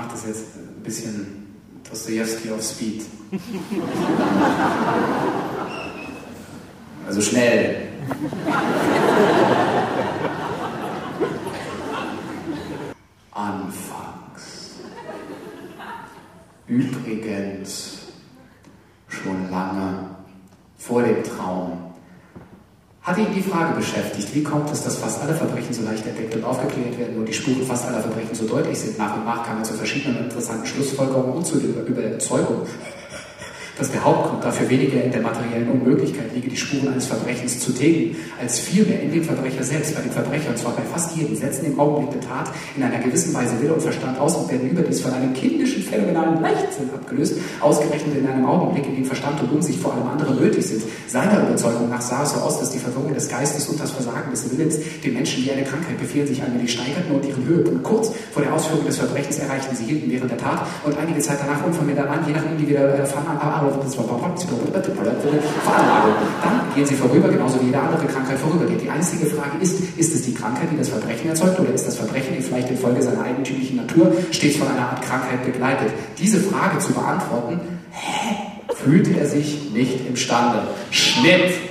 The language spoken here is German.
mache das jetzt ein bisschen Dostojewski auf Speed. Also schnell. Anfangs. Übrigens schon lange vor dem Traum hat ihn die Frage beschäftigt, wie kommt es, dass fast alle Verbrechen so leicht entdeckt und aufgeklärt werden und die Spuren fast aller Verbrechen so deutlich sind. Nach und nach kam er zu verschiedenen interessanten Schlussfolgerungen und zu der Überzeugung, dass der Hauptgrund dafür weniger in der materiellen Unmöglichkeit liege, die Spuren eines Verbrechens zu tilgen, als vielmehr in dem Verbrecher selbst. Bei dem Verbrecher, und zwar bei fast jedem, setzen im Augenblick der Tat in einer gewissen Weise Wille und Verstand aus und werden überdies von einem kindischen, phänomenalen Leichtsinn abgelöst, ausgerechnet in einem Augenblick, in dem Verstand und Umsicht vor allem andere nötig sind. Seiner Überzeugung nach sah es so aus, dass die Verwirrung des Geistes und das Versagen des Willens den Menschen wie eine Krankheit befehlen, sich allmählich steigerten und ihren Höhepunkt kurz vor der Ausführung des Verbrechens erreichten. Sie hielten während der Tat und einige Zeit danach unvermindert an, je nach individueller Veranlagung. Dann gehen sie vorüber, genauso wie jede andere Krankheit vorübergeht. Die einzige Frage ist es die Krankheit, die das Verbrechen erzeugt, oder ist das Verbrechen vielleicht infolge seiner eigentümlichen Natur stets von einer Art Krankheit begleitet? Diese Frage zu beantworten, fühlte er sich nicht imstande. Schnitt!